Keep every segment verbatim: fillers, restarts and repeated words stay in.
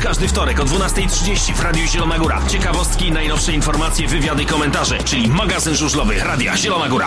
każdy wtorek o dwunastej trzydzieści w Radiu Zielona Góra. Ciekawostki, najnowsze informacje, wywiady i komentarze, czyli magazyn żużlowy Radia Zielona Góra.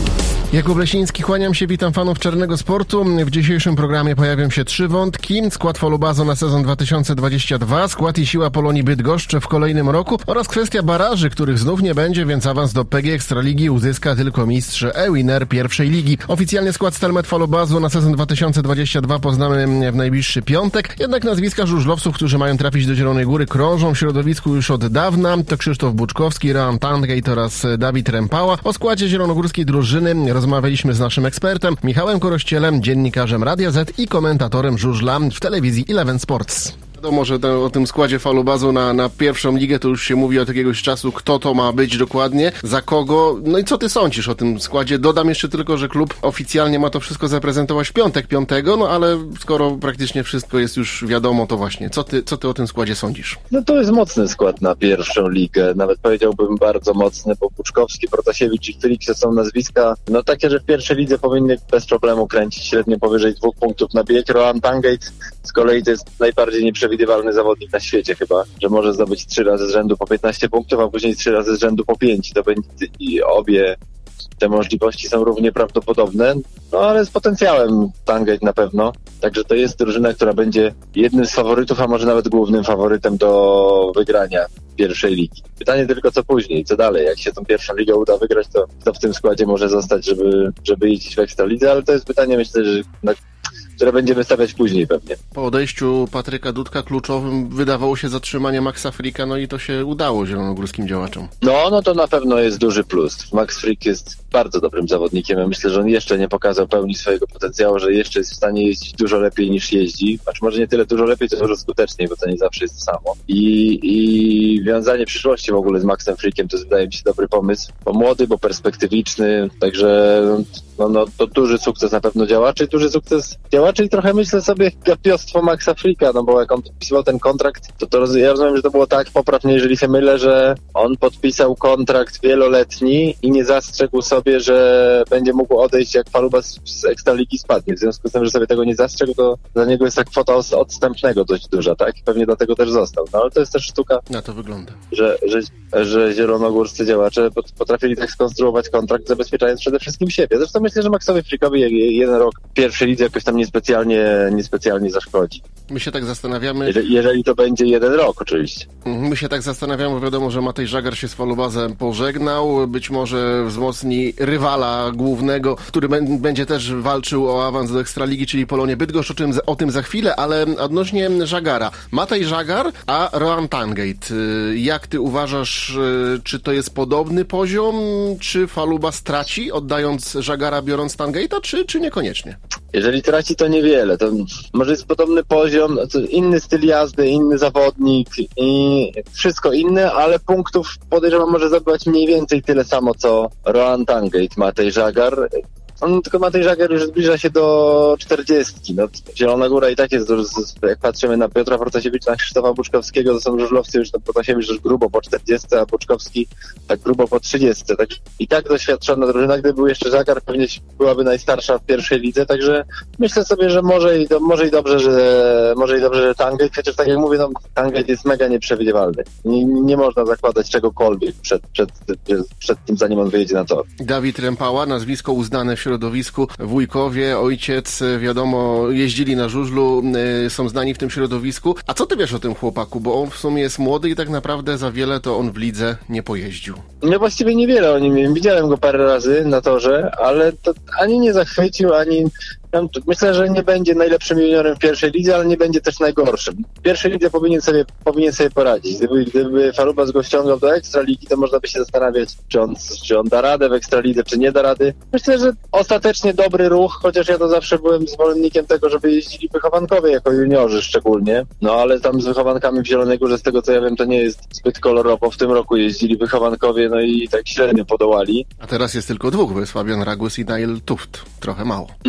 Jakub Lesiński, kłaniam się, witam fanów czarnego sportu. W dzisiejszym programie pojawią się trzy wątki. Skład Falubazu na sezon dwa tysiące dwudziesty drugi, skład i siła Polonii Bydgoszcz w kolejnym roku oraz kwestia baraży, których znów nie będzie, więc awans do P G Ekstraligi uzyska tylko mistrz e-winner pierwszej ligi. Oficjalnie skład Stelmet Falubazu na sezon dwa tysiące dwudziesty drugi poznamy w najbliższy piątek. Jednak nazwiska żużlowców, którzy mają trafić do Zielonej Góry, krążą w środowisku już od dawna. To Krzysztof Buczkowski, Roan Tangate oraz Dawid Rempała. O składzie zielonogórskiej drużyny rozmawialiśmy z naszym ekspertem Michałem Korościelem, dziennikarzem Radia Z i komentatorem żużla w telewizji Eleven Sports. Wiadomo, że to, o tym składzie Falubazu na, na pierwszą ligę to już się mówi od jakiegoś czasu, kto to ma być dokładnie, za kogo. No i co ty sądzisz o tym składzie? Dodam jeszcze tylko, że klub oficjalnie ma to wszystko zaprezentować w piątek piątego, no ale skoro praktycznie wszystko jest już wiadomo, to właśnie, co ty, co ty o tym składzie sądzisz? No to jest mocny skład na pierwszą ligę, nawet powiedziałbym bardzo mocny, bo Buczkowski, Protasiewicz i Felix to są nazwiska, no takie, że w pierwszej lidze powinny bez problemu kręcić średnio powyżej dwóch punktów na bieg. Roan Tangate z kolei to jest najbardziej nieprzewidywalny zawodnik na świecie chyba, że może zdobyć trzy razy z rzędu po piętnaście punktów, a później trzy razy z rzędu po pięć. To będzie i obie te możliwości są równie prawdopodobne, no ale z potencjałem Tangate na pewno. Także to jest drużyna, która będzie jednym z faworytów, a może nawet głównym faworytem do wygrania pierwszej ligi. Pytanie tylko co później, co dalej. Jak się tą pierwszą ligę uda wygrać, to kto w tym składzie może zostać, żeby, żeby jeździć w Ekstralidze, ale to jest pytanie, myślę, że na które będziemy stawiać później pewnie. Po odejściu Patryka Dudka kluczowym wydawało się zatrzymanie Maxa Fricka, no i to się udało zielonogórskim działaczom. No, no to na pewno jest duży plus. Max Frick jest bardzo dobrym zawodnikiem. Ja myślę, że on jeszcze nie pokazał pełni swojego potencjału, że jeszcze jest w stanie jeździć dużo lepiej niż jeździ. Znaczy może nie tyle dużo lepiej, co dużo skuteczniej, bo to nie zawsze jest to samo. I, i wiązanie przyszłości w ogóle z Maxem Frickiem to jest, wydaje mi się, dobry pomysł. Bo młody, bo perspektywiczny, także no, no to duży sukces na pewno działaczy, duży sukces działaczy i trochę myślę sobie gapiostwo Maxa Fricka, no bo jak on podpisywał ten kontrakt, to, to ja rozumiem, że to było tak, poprawnie, jeżeli się mylę, że on podpisał kontrakt wieloletni i nie zastrzegł sobie, że będzie mógł odejść, jak Falubas z Ekstraligi spadnie. W związku z tym, że sobie tego nie zastrzegł, to dla niego jest ta kwota odstępnego dość duża, tak? I pewnie dlatego też został. No ale to jest też sztuka, na to wygląda, że, że, że zielonogórscy działacze potrafili tak skonstruować kontrakt, zabezpieczając przede wszystkim siebie. Zresztą myślę, że Maxowi Frickowi jeden rok w pierwszej lidze jakoś tam niespecjalnie, niespecjalnie zaszkodzi. My się tak zastanawiamy... Jeżeli, jeżeli to będzie jeden rok oczywiście. My się tak zastanawiamy, bo wiadomo, że Matej Żagar się z Falubazem pożegnał. Być może wzmocni rywala głównego, który b- będzie też walczył o awans do Ekstraligi, czyli Polonię Bydgoszcz, o tym, o tym za chwilę, ale odnośnie Żagara. Matej Żagar, a Roan Tangate. Jak ty uważasz, czy to jest podobny poziom, czy Falubaz traci, oddając Żagara, biorąc Tangate'a, czy, czy niekoniecznie? Jeżeli traci, to niewiele. To może jest podobny poziom, inny styl jazdy, inny zawodnik i wszystko inne, ale punktów podejrzewam może zdobywać mniej więcej tyle samo, co Roan Tangate, Matej Żagar. On tylko Matej Żagar już zbliża się do czterdziestki. No, Zielona Góra i tak jest, jak patrzymy na Piotra Protasiewicza, na Krzysztofa Buczkowskiego, to są żużlowcy już, to Protasiewicz już grubo po czterdziestce, a Buczkowski tak grubo po trzydziestce. Tak, i tak doświadczona drużyna, gdyby był jeszcze Żagar, pewnie byłaby najstarsza w pierwszej lidze, także myślę sobie, że może i, do, może i dobrze, że może i dobrze, że Tangate, chociaż tak jak mówię, no, Tangate jest mega nieprzewidywalny. Nie, nie można zakładać czegokolwiek przed, przed, przed tym, zanim on wyjedzie na tor. Dawid Rempała, nazwisko uznane w środowisku, wujkowie, ojciec, wiadomo, jeździli na żużlu, y, są znani w tym środowisku. A co ty wiesz o tym chłopaku? Bo on w sumie jest młody i tak naprawdę za wiele to on w lidze nie pojeździł. No właściwie niewiele o nim wiem. Widziałem go parę razy na torze, ale to ani nie zachwycił, ani... Myślę, że nie będzie najlepszym juniorem w pierwszej lidze, ale nie będzie też najgorszym. W pierwszej lidze powinien sobie, powinien sobie poradzić. Gdyby, gdyby Falubaz go ściągał do Ekstraligi, to można by się zastanawiać, czy on, czy on da radę w Ekstralidze, czy nie da rady. Myślę, że ostatecznie dobry ruch, chociaż ja to zawsze byłem zwolennikiem tego, żeby jeździli wychowankowie jako juniorzy szczególnie. No ale tam z wychowankami w Zielonej Górze, z tego co ja wiem, to nie jest zbyt kolorowo. W tym roku jeździli wychowankowie, no i tak średnio podołali. A teraz jest tylko dwóch, bo jest Fabian Ragus i Daniel Tuft. Trochę mało. No właśnie.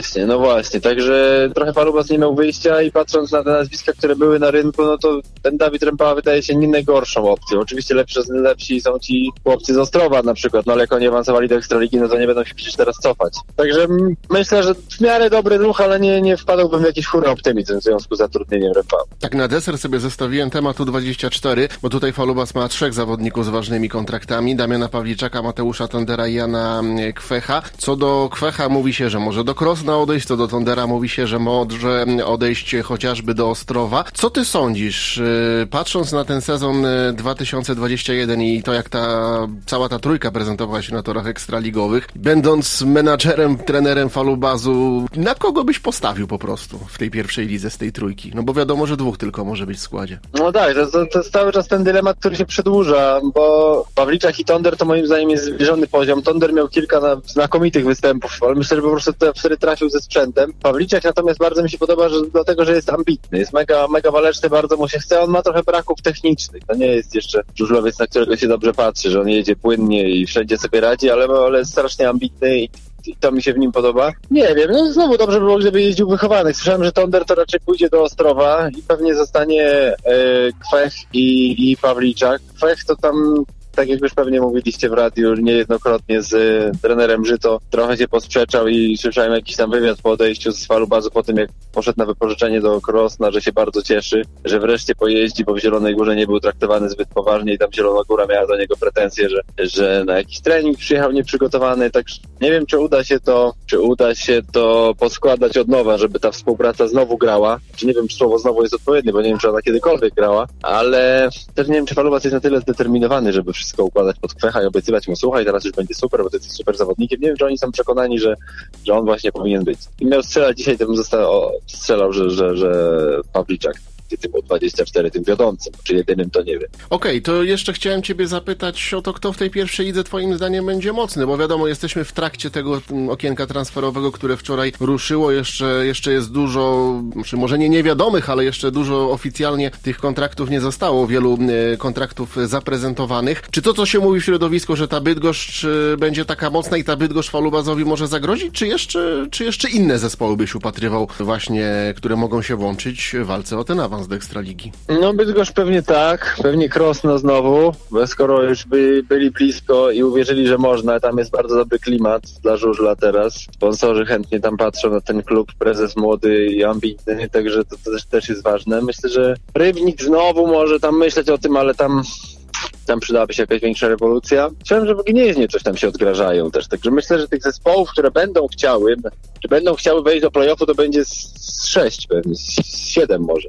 właśnie, no właśnie, także trochę Falubas nie miał wyjścia i patrząc na te nazwiska, które były na rynku, no to ten Dawid Rempała wydaje się nie najgorszą opcją. Oczywiście lepszy, lepsi są ci chłopcy z Ostrowa na przykład, no ale jak oni awansowali do Ekstraligi, no to nie będą się przecież teraz cofać. Także m- myślę, że w miarę dobry ruch, ale nie, nie wpadłbym w jakiś hura optymizm w związku z zatrudnieniem Rempały. Tak na deser sobie zostawiłem temat U dwadzieścia cztery, bo tutaj Falubas ma trzech zawodników z ważnymi kontraktami, Damiana Pawliczaka, Mateusza Tondera i Jana Kwecha. Co do Kwecha mówi się, że może do Krosna odejść, co do Tondera mówi się, że może odejść chociażby do Ostrowa. Co ty sądzisz, patrząc na ten sezon dwa tysiące dwudziesty pierwszy i to, jak ta cała ta trójka prezentowała się na torach ekstraligowych, będąc menadżerem, trenerem Falubazu, na kogo byś postawił po prostu w tej pierwszej lidze z tej trójki? No bo wiadomo, że dwóch tylko może być w składzie. No tak, to, to, to jest cały czas ten dylemat, który się przedłuża, bo Pawliczak i Tonder to moim zdaniem jest zbliżony poziom. Tonder miał kilka na, znakomitych występów, ale myślę, że po prostu wtedy trafił ze sprzętem. Pawliczak natomiast bardzo mi się podoba, że dlatego, że jest ambitny, jest mega, mega waleczny, bardzo mu się chce, on ma trochę braków technicznych. To nie jest jeszcze żużlowiec, na którego się dobrze patrzy, że on jedzie płynnie i wszędzie sobie radzi, ale, ale jest strasznie ambitny i i to mi się w nim podoba. Nie wiem, no znowu dobrze by było, gdyby jeździł wychowany. Słyszałem, że Tonder to raczej pójdzie do Ostrowa i pewnie zostanie e, Kwech i, i Pawliczak. Kwech to tam, tak jak już pewnie mówiliście w radiu niejednokrotnie z y, trenerem Żyto, trochę się posprzeczał i słyszałem jakiś tam wywiad po odejściu z Falubazu po tym, jak poszedł na wypożyczenie do Krosna, że się bardzo cieszy, że wreszcie pojeździ, bo w Zielonej Górze nie był traktowany zbyt poważnie i tam Zielona Góra miała do niego pretensje, że, że na jakiś trening przyjechał nieprzygotowany, tak nie wiem, czy uda się to, czy uda się to poskładać od nowa, żeby ta współpraca znowu grała, czy nie wiem, czy słowo znowu jest odpowiednie, bo nie wiem, czy ona kiedykolwiek grała, ale też nie wiem, czy Falubaz jest na tyle zdeterminowany, żeby wszystko układać pod Kwecha i obiecywać mu, słuchaj, teraz już będzie super, bo ty jesteś super zawodnikiem. Nie wiem, czy oni są przekonani, że, że on właśnie powinien być. I miał strzelać dzisiaj, to bym został, o, strzelał, że, że, że Pawliczak tym U dwadzieścia cztery, tym wiodącym, czy jedynym, to nie wiem. Okej, okay, to jeszcze chciałem ciebie zapytać o to, kto w tej pierwszej lidze twoim zdaniem będzie mocny, bo wiadomo, jesteśmy w trakcie tego okienka transferowego, które wczoraj ruszyło, jeszcze, jeszcze jest dużo, czy może nie niewiadomych, ale jeszcze dużo oficjalnie tych kontraktów nie zostało, wielu kontraktów zaprezentowanych. Czy to, co się mówi w środowisku, że ta Bydgoszcz będzie taka mocna i ta Bydgoszcz Falubazowi może zagrozić, czy jeszcze, czy jeszcze inne zespoły byś upatrywał właśnie, które mogą się włączyć w walce o ten awans do Ekstraligi? No Bydgoszcz pewnie tak, pewnie Krosno znowu, bo skoro już by, byli blisko i uwierzyli, że można, tam jest bardzo dobry klimat dla żużla teraz. Sponsorzy chętnie tam patrzą na ten klub, prezes młody i ambitny, także to, to też, też jest ważne. Myślę, że Rybnik znowu może tam myśleć o tym, ale tam tam przydałaby się jakaś większa rewolucja. Chciałem, że w Gnieźnie coś tam się odgrażają też, także myślę, że tych zespołów, które będą chciały, czy będą chciały wejść do play-offu, to będzie z sześć pewnie, z siedem może.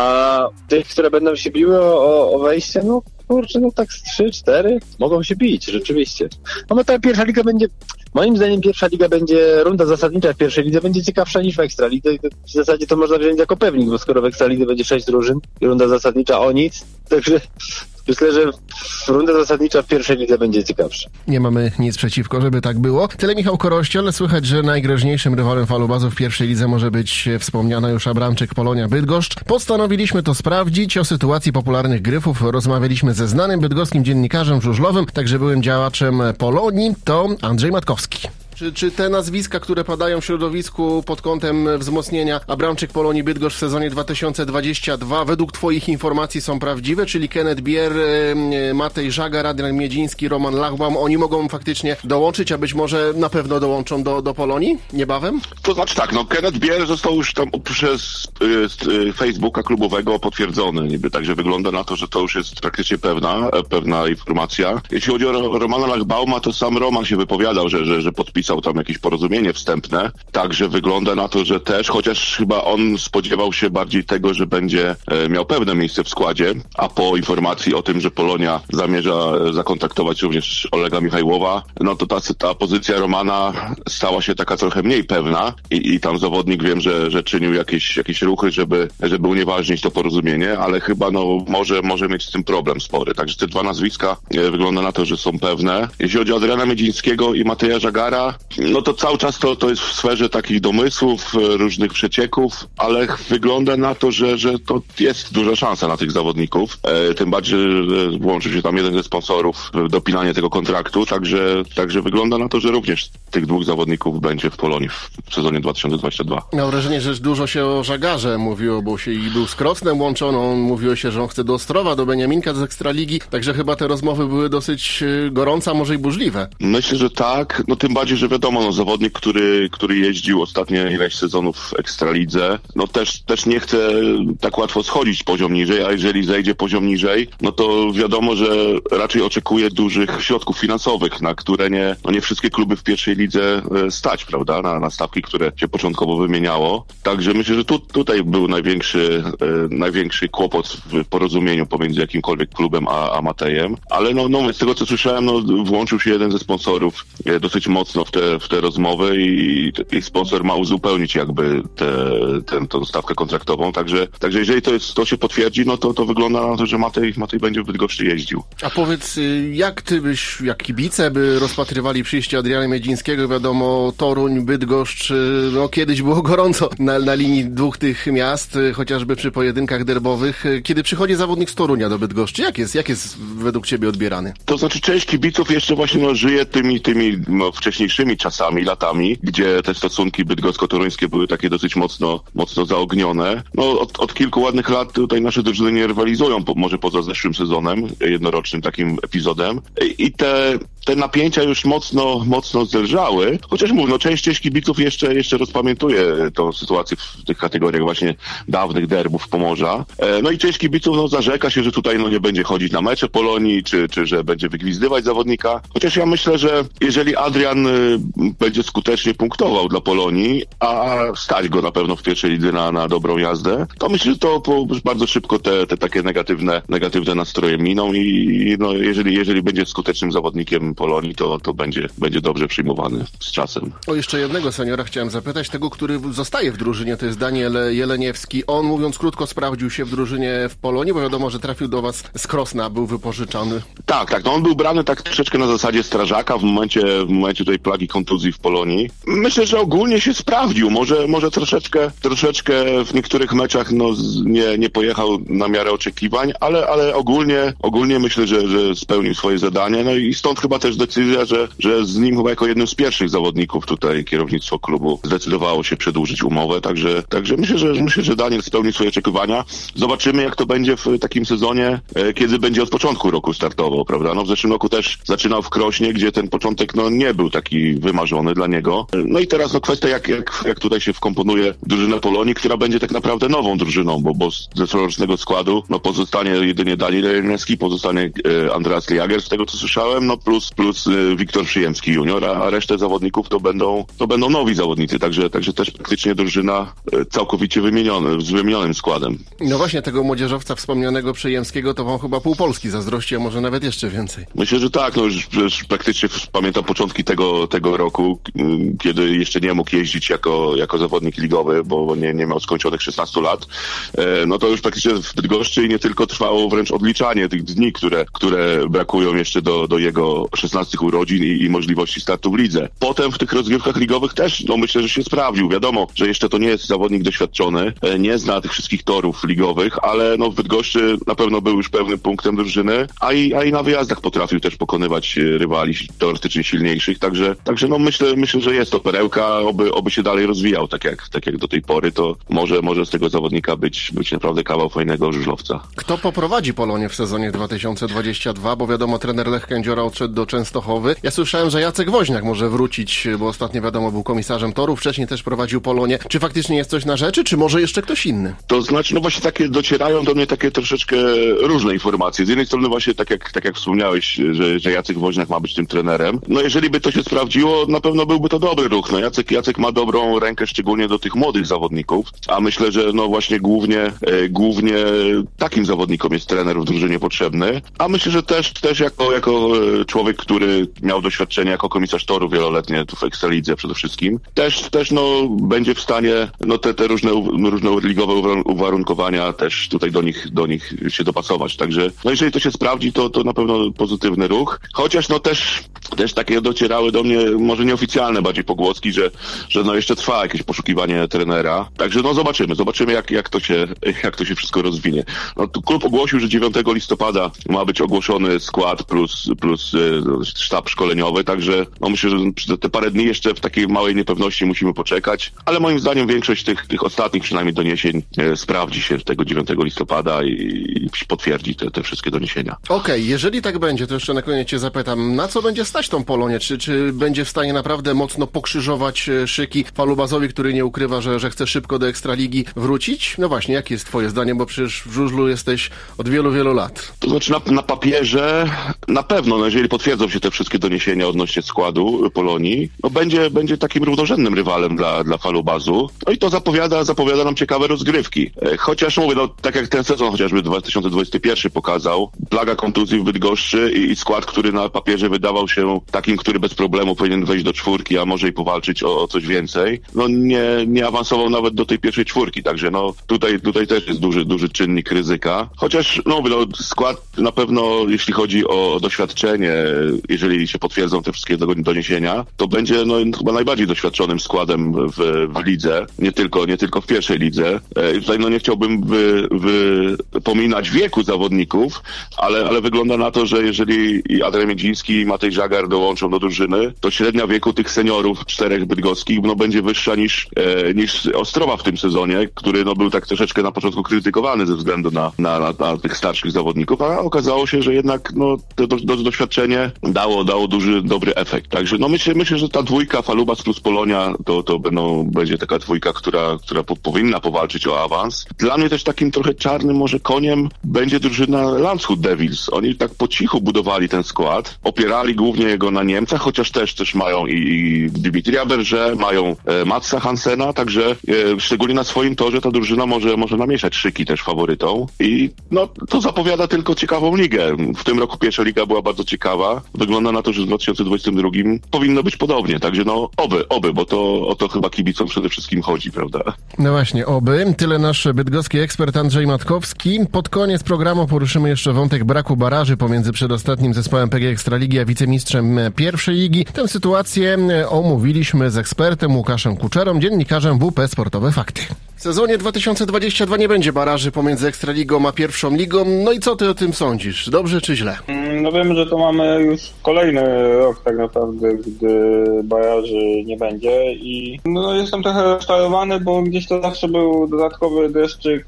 A tych, które będą się biły o, o wejście, no kurczę, no tak z trzy, cztery mogą się bić, rzeczywiście. No ta pierwsza liga będzie, moim zdaniem pierwsza liga będzie, runda zasadnicza w pierwszej lidze będzie ciekawsza niż w Ekstralidze i w zasadzie to można wziąć jako pewnik, bo skoro w Ekstralidze będzie sześć drużyn i runda zasadnicza o nic, także myślę, że runda zasadnicza w pierwszej lidze będzie ciekawsza. Nie mamy nic przeciwko, żeby tak było. Tyle Michał Korościel. Słychać, że najgroźniejszym rywalem Falubazu w pierwszej lidze może być wspomniana już Abramczyk Polonia Bydgoszcz. Postanowiliśmy to sprawdzić. O sytuacji popularnych gryfów rozmawialiśmy ze znanym bydgoskim dziennikarzem żużlowym, także byłym działaczem Polonii, to Andrzej Matkowski. Czy, czy te nazwiska, które padają w środowisku pod kątem wzmocnienia Abramczyk Polonii Bydgoszcz w sezonie dwa tysiące dwudziestym drugim według twoich informacji są prawdziwe? Czyli Kenneth Bier, Matej Żagar, Adrian Miedziński, Roman Lachbaum, oni mogą faktycznie dołączyć, a być może na pewno dołączą do, do Polonii niebawem? To znaczy tak, no Kenneth Bier został już tam przez y, Facebooka klubowego potwierdzony, niby, także wygląda na to, że to już jest praktycznie pewna, pewna informacja. Jeśli chodzi o Romana Lachbauma, to sam Roman się wypowiadał, że, że, że podpisał tam jakieś porozumienie wstępne, także wygląda na to, że też, chociaż chyba on spodziewał się bardziej tego, że będzie e, miał pewne miejsce w składzie, a po informacji o tym, że Polonia zamierza zakontaktować również Olega Michajłowa, no to ta, ta pozycja Romana stała się taka trochę mniej pewna i, i tam zawodnik wiem, że, że czynił jakieś, jakieś ruchy, żeby, żeby unieważnić to porozumienie, ale chyba no może, może mieć z tym problem spory, także te dwa nazwiska e, wygląda na to, że są pewne. Jeśli chodzi o Adriana Miedzińskiego i Mateja Żagara, Adriana, no to cały czas to, to jest w sferze takich domysłów, różnych przecieków, ale wygląda na to, że, że to jest duża szansa na tych zawodników. E, tym bardziej, że włączył się tam jeden ze sponsorów w dopinanie tego kontraktu, także, także wygląda na to, że również tych dwóch zawodników będzie w Polonii w sezonie dwa tysiące dwudziestym drugim. Mam wrażenie, że dużo się o Żagarze mówiło, bo się i był z Krosnem łączony, on mówiło się, że on chce do Ostrowa, do Beniaminka z Ekstraligi, także chyba te rozmowy były dosyć gorące, a może i burzliwe. Myślę, że tak, no tym bardziej, że wiadomo, no zawodnik, który, który jeździł ostatnie ileś sezonów w Ekstralidze, no też, też nie chce tak łatwo schodzić poziom niżej, a jeżeli zejdzie poziom niżej, no to wiadomo, że raczej oczekuje dużych środków finansowych, na które nie, no nie wszystkie kluby w pierwszej lidze stać, prawda, na, na stawki, które się początkowo wymieniało. Także myślę, że tu, tutaj był największy, e, największy kłopot w porozumieniu pomiędzy jakimkolwiek klubem a, a Matejem, ale no, no z tego co słyszałem, no włączył się jeden ze sponsorów e, dosyć mocno w te, w te rozmowy i, i sponsor ma uzupełnić jakby tę te, tę stawkę kontraktową, także, także jeżeli to, jest, to się potwierdzi, no to, to wygląda na to, że Matej, Matej będzie w Bydgoszczy jeździł. A powiedz, jak ty byś, jak kibice by rozpatrywali przyjście Adriana Miedzińskiego? Wiadomo, Toruń, Bydgoszcz, no kiedyś było gorąco na, na linii dwóch tych miast, chociażby przy pojedynkach derbowych. Kiedy przychodzi zawodnik z Torunia do Bydgoszczy, jak jest, jak jest według ciebie odbierany? To znaczy część kibiców jeszcze właśnie no, żyje tymi, tymi no, wcześniejszymi czasami, latami, gdzie te stosunki bydgosko-toruńskie były takie dosyć mocno, mocno zaognione. No od, od kilku ładnych lat tutaj nasze drużyny nie rywalizują, po, może poza zeszłym sezonem, jednorocznym takim epizodem. I te, te napięcia już mocno, mocno zelżały, chociaż mówię, no część, część kibiców jeszcze, jeszcze rozpamiętuje tą sytuację w tych kategoriach właśnie dawnych derbów Pomorza. No i część kibiców no, zarzeka się, że tutaj no, nie będzie chodzić na mecze Polonii, czy, czy że będzie wygwizdywać zawodnika. Chociaż ja myślę, że jeżeli Adrian y, będzie skutecznie punktował dla Polonii, a stać go na pewno w pierwszej lidze na, na dobrą jazdę, to myślę, że to po, bardzo szybko te, te takie negatywne, negatywne nastroje miną i no, jeżeli, jeżeli będzie skutecznym zawodnikiem Polonii, to, to będzie, będzie dobrze przyjmowany z czasem. O jeszcze jednego seniora chciałem zapytać, tego, który zostaje w drużynie, to jest Daniel Jeleniewski. On, mówiąc krótko, sprawdził się w drużynie w Polonii, bo wiadomo, że trafił do was z Krosna, był wypożyczony. Tak, tak, no on był brany tak troszeczkę na zasadzie strażaka w momencie, w momencie tej plagi kontuzji w Polonii. Myślę, że ogólnie się sprawdził, może, może troszeczkę, troszeczkę w niektórych meczach no, nie, nie pojechał na miarę oczekiwań, ale, ale ogólnie, ogólnie myślę, że, że spełnił swoje zadanie, no i stąd chyba też decyzja, że, że z nim chyba jako jednym z pierwszych zawodników tutaj kierownictwo klubu zdecydowało się przedłużyć umowę, także, także myślę, że myślę, że Daniel spełni swoje oczekiwania. Zobaczymy, jak to będzie w takim sezonie, kiedy będzie od początku roku startował, prawda? No w zeszłym roku też zaczynał w Krośnie, gdzie ten początek no nie był taki wymarzony dla niego. No i teraz no kwestia, jak, jak, jak tutaj się wkomponuje drużyna Polonii, która będzie tak naprawdę nową drużyną, bo, bo z zeszłorocznego składu no pozostanie jedynie Daniel Jeleniewski, pozostanie e, Andreas Jager, z tego co słyszałem, no plus, plus e, Wiktor Przyjemski junior, a resztę zawodników to będą, to będą nowi zawodnicy, także, także też praktycznie drużyna e, całkowicie wymieniona, z wymienionym składem. No właśnie, tego młodzieżowca wspomnianego Przyjemskiego to wam chyba pół Polski zazdrości, a może nawet jeszcze więcej. Myślę, że tak, no już, już praktycznie pamiętam początki tego, tego roku, kiedy jeszcze nie mógł jeździć jako, jako zawodnik ligowy, bo nie, nie miał skończonych szesnastu lat, e, no to już praktycznie w Bydgoszczy i nie tylko trwało wręcz odliczanie tych dni, które, które brakują jeszcze do, do jego szesnastych urodzin i, i możliwości startu w lidze. Potem w tych rozgrywkach ligowych też, no myślę, że się sprawdził. Wiadomo, że jeszcze to nie jest zawodnik doświadczony, e, nie zna tych wszystkich torów ligowych, ale no w Bydgoszczy na pewno był już pewnym punktem drużyny, a i, a i na wyjazdach potrafił też pokonywać rywali teoretycznie silniejszych, także, także no myślę, myślę, że jest to perełka, oby, oby się dalej rozwijał, tak jak, tak jak do tej pory, to może, może z tego zawodnika być, być naprawdę kawał fajnego żużlowca. Kto poprowadzi Polonię w sezonie dwa tysiące dwudziestym drugim, bo wiadomo, trener Lech Kędziora odszedł do Częstochowy. Ja słyszałem, że Jacek Woźniak może wrócić, bo ostatnio wiadomo, był komisarzem torów, wcześniej też prowadził Polonię. Czy faktycznie jest coś na rzeczy, czy może jeszcze ktoś inny? To znaczy, no właśnie takie docierają do mnie takie troszeczkę różne informacje. Z jednej strony właśnie tak jak, tak jak wspomniałeś, że, że Jacek Woźniak ma być tym trenerem. No jeżeli by to się sprawdziło, na pewno byłby to dobry ruch. No Jacek, Jacek ma dobrą rękę szczególnie do tych młodych zawodników, a myślę, że no właśnie głównie, e, głównie takim zawodnikom jest trener w drużynie potrzebny. A myślę, że też, też jako, jako człowiek, który miał doświadczenie jako komisarz toru wieloletnie tu w Ekstralidze przede wszystkim, też, też no będzie w stanie no te, te różne, różne ligowe uwarunkowania też tutaj do nich, do nich się dopasować. Także no jeżeli to się sprawdzi, to, to na pewno pozytywny ruch. Chociaż no też też takie docierały do mnie, może nieoficjalne bardziej pogłoski, że, że no jeszcze trwa jakieś poszukiwanie trenera. Także no zobaczymy, zobaczymy jak, jak, to, się, jak to się wszystko rozwinie. No, klub ogłosił, że dziewiątego listopada ma być ogłoszony skład plus, plus y, sztab szkoleniowy, także no myślę, że te parę dni jeszcze w takiej małej niepewności musimy poczekać, ale moim zdaniem większość tych, tych ostatnich przynajmniej doniesień y, sprawdzi się tego dziewiątego listopada i, i potwierdzi te, te wszystkie doniesienia. Okej, okay, jeżeli tak będzie, to jeszcze na koniec cię zapytam, na co będzie stać tą Polonię? Czy, czy będzie w stanie naprawdę mocno pokrzyżować szyki Falubazowi, który nie ukrywa, że, że chce szybko do Ekstraligi wrócić? No właśnie, jakie jest twoje zdanie, bo przecież w żużlu jesteś od wielu, wielu lat. To znaczy na, na papierze na pewno, no jeżeli potwierdzą się te wszystkie doniesienia odnośnie składu Polonii, no będzie, będzie takim równorzędnym rywalem dla, dla Falubazu. No i to zapowiada, zapowiada nam ciekawe rozgrywki. Chociaż mówię, no tak jak ten sezon chociażby dwa tysiące dwudziesty pierwszy pokazał, plaga kontuzji w Bydgoszczy i, i skład, który na papierze wydawał się takim, który bez problemu powinien wejść do czwórki, a może i powalczyć o, o coś więcej, no nie, nie awansował nawet do tej pierwszej czwórki, także no tutaj, tutaj też jest duży, duży czynnik ryzyka. Chociaż no, no skład na pewno, jeśli chodzi o doświadczenie, jeżeli się potwierdzą te wszystkie doniesienia, to będzie no, chyba najbardziej doświadczonym składem w, w lidze, nie tylko, nie tylko w pierwszej lidze. I tutaj no nie chciałbym wy, wypominać wieku zawodników, ale, ale wygląda na to, że jeżeli i Adrian Miedziński i Matej Żagar dołączą do drużyny, to średnia wieku tych seniorów czterech bydgoskich no, będzie wyższa niż, e, niż Ostrowa w tym sezonie, który no, był tak troszeczkę na początku krytykowany ze względu na, na, na, na tych starszych zawodników, a okazało się, że jednak no, to, to, to doświadczenie dało, dało duży, dobry efekt. Także no, myślę, myślę, że ta dwójka Falubas plus Polonia to, to będą, będzie taka dwójka, która, która po, powinna powalczyć o awans. Dla mnie też takim trochę czarnym może koniem będzie drużyna Landshut Devils. Oni tak po cichu budowali ten skład, opierali głównie jego na Niemcach, chociaż też też mają i, i Dimitrija Berger, mają e, Matsa Hansena, także e, szczególnie na swoim torze ta drużyna może, może namieszać szyki też faworytą i no to zapowiada tylko ciekawą ligę. W tym roku pierwsza liga była bardzo ciekawa. Wygląda na to, że w dwa tysiące dwudziestym drugim powinno być podobnie, także no oby, oby, bo to o to chyba kibicom przede wszystkim chodzi, prawda? No właśnie, oby. Tyle nasz bydgoski ekspert Andrzej Matkowski. Pod koniec programu poruszymy jeszcze wątek braku baraży pomiędzy przedostatnim zespołem P G Ekstraligi a wicemistrzem pierwszej ligi. Tę sytuację omówiliśmy z ekspertem Łukaszem Kuczerą, dziennikarzem W P Sportowe Fakty. W sezonie dwa tysiące dwudziestym drugim nie będzie baraży pomiędzy Ekstraligą a pierwszą ligą. No i co ty o tym sądzisz? Dobrze czy źle? No wiem, że to mamy już kolejny rok tak naprawdę, gdy baraży nie będzie i no jestem trochę rozczarowany, bo gdzieś to zawsze był dodatkowy dreszczyk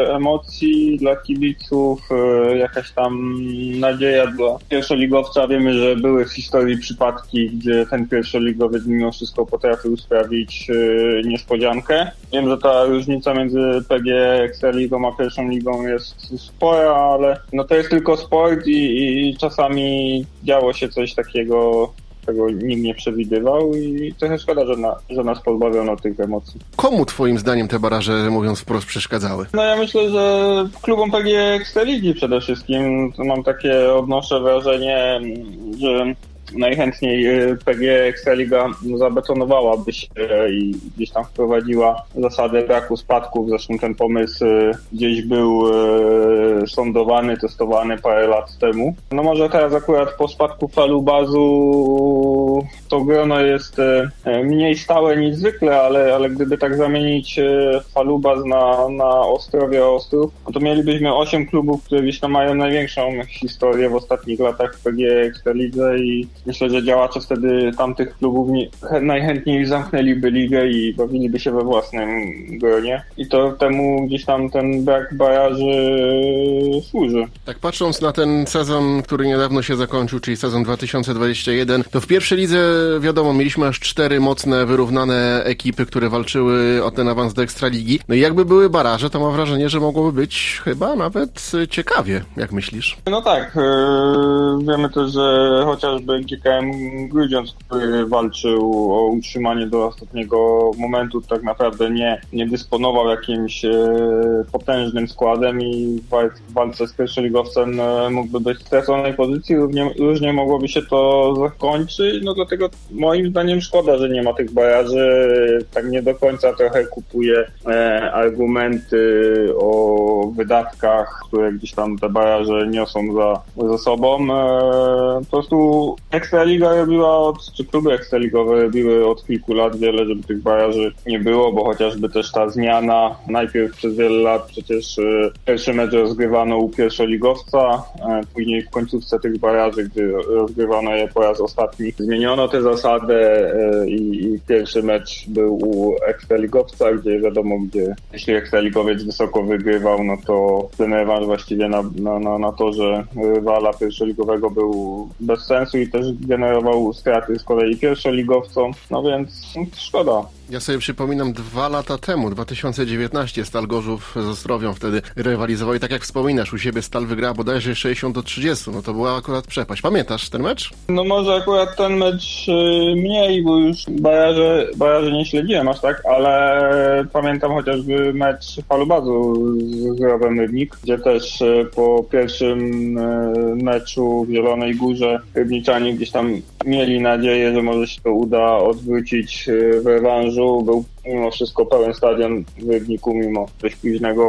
emocji dla kibiców, jakaś tam nadzieja dla pierwszoligowca. Wiemy, że były w historii przypadki, gdzie ten pierwszoligowiec mimo wszystko potrafił sprawić niespodziankę. Wiem, że ta różnica między P G Ekstraligą a pierwszą ligą jest spora, ale no to jest tylko sport i, i czasami działo się coś takiego, czego nikt nie przewidywał i trochę szkoda, że, na, że nas pozbawiono tych emocji. Komu twoim zdaniem te baraże, mówiąc wprost, przeszkadzały? No ja myślę, że klubom P G Ekstraligi przede wszystkim. To mam takie, odnoszę wrażenie, że najchętniej P G Ekstraliga zabetonowałaby się i gdzieś tam wprowadziła zasadę braku spadków. Zresztą ten pomysł gdzieś był sondowany, testowany parę lat temu. No może teraz akurat po spadku Falubazu to grono jest mniej stałe niż zwykle, ale, ale gdyby tak zamienić Falubaz na, na Ostrowia Ostrów, no to mielibyśmy osiem klubów, które gdzieś tam mają największą historię w ostatnich latach w P G Ekstralidze i myślę, że działacze wtedy tamtych klubów nie, najchętniej zamknęliby ligę i bawiliby się we własnym gronie. I to temu gdzieś tam ten brak baraży służy. Tak patrząc na ten sezon, który niedawno się zakończył, czyli sezon dwa tysiące dwudziesty pierwszy, to w pierwszej lidze wiadomo, mieliśmy aż cztery mocne, wyrównane ekipy, które walczyły o ten awans do Ekstraligi. No i jakby były baraże, to mam wrażenie, że mogłoby być chyba nawet ciekawie. Jak myślisz? No tak. Yy, wiemy też, że chociażby G K M Grudziądz, który walczył o utrzymanie do ostatniego momentu, tak naprawdę nie, nie dysponował jakimś e, potężnym składem i w walce z pierwszoligowcem e, mógłby być w straconej pozycji, równie, różnie mogłoby się to zakończyć, no dlatego moim zdaniem szkoda, że nie ma tych baraży, tak nie do końca trochę kupuję e, argumenty o wydatkach, które gdzieś tam te baraże niosą za, za sobą. E, po prostu Ekstraliga robiła od, czy kluby ekstraligowe robiły od kilku lat wiele, żeby tych baraży nie było, bo chociażby też ta zmiana, najpierw przez wiele lat przecież e, pierwszy mecz rozgrywano u pierwszoligowca, e, później w końcówce tych baraży, gdy rozgrywano je po raz ostatni, zmieniono tę zasadę e, i, i pierwszy mecz był u ekstraligowca, gdzie wiadomo, gdzie jeśli ekstraligowiec wysoko wygrywał, no to ten rewanż właściwie na, na, na, na torze rywala pierwszoligowego był bez sensu i też generował straty z kolei pierwszoligowcom, no więc no, szkoda. Ja sobie przypominam dwa lata temu, dwa tysiące dziewiętnaście, Stal Gorzów z Ostrowią wtedy rywalizował i tak jak wspominasz, u siebie Stal wygrała bodajże sześćdziesiąt do trzydziestu, no to była akurat przepaść. Pamiętasz ten mecz? No może akurat ten mecz mniej, bo już baraże, baraże nie śledziłem aż tak, ale pamiętam chociażby mecz Falubazu z Zdrowem Rybnik, gdzie też po pierwszym meczu w Zielonej Górze Rybniczanie gdzieś tam mieli nadzieję, że może się to uda odwrócić w rewanżu. Był mimo wszystko pełen stadion w Rybniku, mimo dość późnego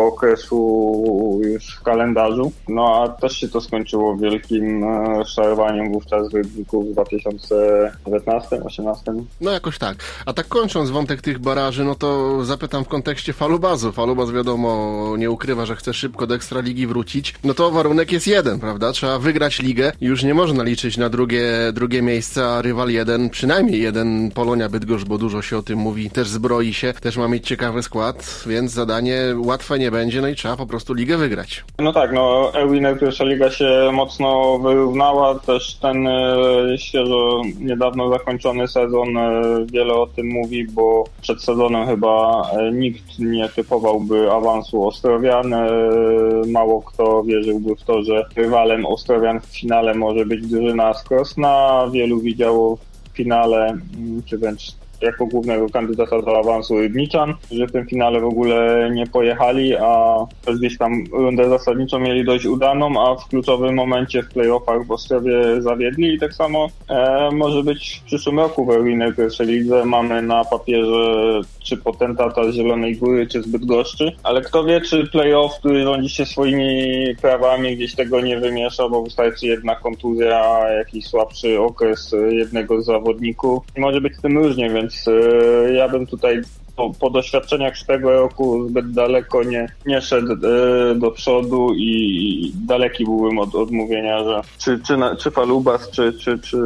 okresu już w kalendarzu. No a też się to skończyło wielkim e, szarwaniem wówczas w Rybniku w dwa tysiące dziewiętnastym, osiemnastym. No jakoś tak. A tak kończąc wątek tych baraży, no to zapytam w kontekście Falubazu. Falubaz wiadomo nie ukrywa, że chce szybko do Ekstraligi wrócić. No to warunek jest jeden, prawda? Trzeba wygrać ligę. Już nie można liczyć na drugie, drugie miejsce, a rywal jeden, przynajmniej jeden, Polonia Bydgoszcz, bo dużo się o tym mówi, też zbroi się, też ma mieć ciekawy skład, więc zadanie łatwe nie będzie, no i trzeba po prostu ligę wygrać. No tak, no E-Winner pierwsza liga się mocno wyrównała, też ten e, świeżo niedawno zakończony sezon e, wiele o tym mówi, bo przed sezonem chyba e, nikt nie typowałby awansu Ostrowian, e, mało kto wierzyłby w to, że rywalem Ostrowian w finale może być drużyna z Krosna, wielu widziało w finale, czy wręcz jako głównego kandydata do awansu Rybniczan, że w tym finale w ogóle nie pojechali, a też gdzieś tam rundę zasadniczą mieli dość udaną, a w kluczowym momencie w play-offach w Ostrowie zawiedli i tak samo e, może być w przyszłym roku w E-Winner pierwszej lidze. Mamy na papierze czy potentata z Zielonej Góry, czy z Bydgoszczy, ale kto wie, czy play-off, który rządzi się swoimi prawami, gdzieś tego nie wymiesza, bo wystarczy jedna kontuzja, jakiś słabszy okres jednego z zawodników i może być z tym różnie, więc yy, ja bym tutaj po, po doświadczeniach z tego roku zbyt daleko nie, nie szedł yy, do przodu i daleki byłbym od odmówienia, że czy, czy, na, czy Falubas, czy, czy, czy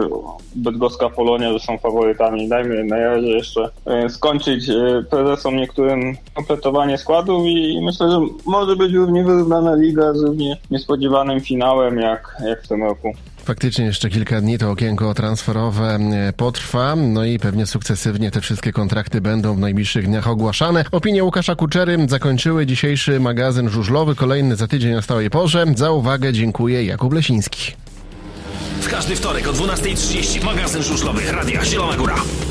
bydgoska Polonia, że są faworytami. Dajmy na razie jeszcze yy, skończyć yy, prezesom niektórym kompletowanie składów i myślę, że może być równie wyrównana liga z równie niespodziewanym finałem jak, jak w tym roku. Faktycznie jeszcze kilka dni to okienko transferowe potrwa, no i pewnie sukcesywnie te wszystkie kontrakty będą w najbliższych dniach ogłaszane. Opinie Łukasza Kuczery zakończyły dzisiejszy magazyn żużlowy, kolejny za tydzień na stałej porze. Za uwagę dziękuję, Jakub Lesiński. W każdy wtorek o dwunasta trzydzieści magazyn żużlowy Radia Zielona Góra.